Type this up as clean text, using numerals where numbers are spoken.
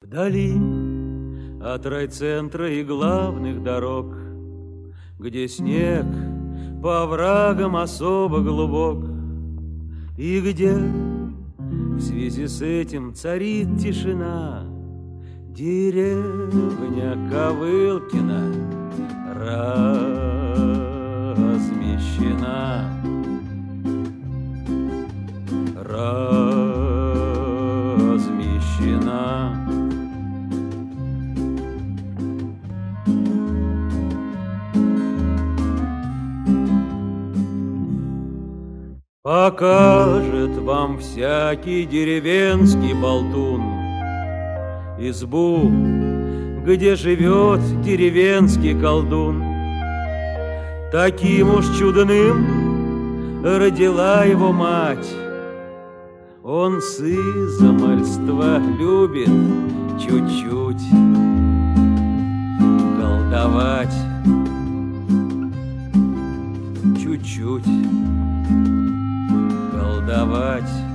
Вдали от райцентра и главных дорог, где снег по оврагам особо глубок, и где в связи с этим царит тишина, деревня Ковылкино размещена. Покажет вам всякий деревенский болтун избу, где живет деревенский колдун. Таким уж чудным родила его мать. Он с измальства любит чуть-чуть колдовать, чуть-чуть колдовать.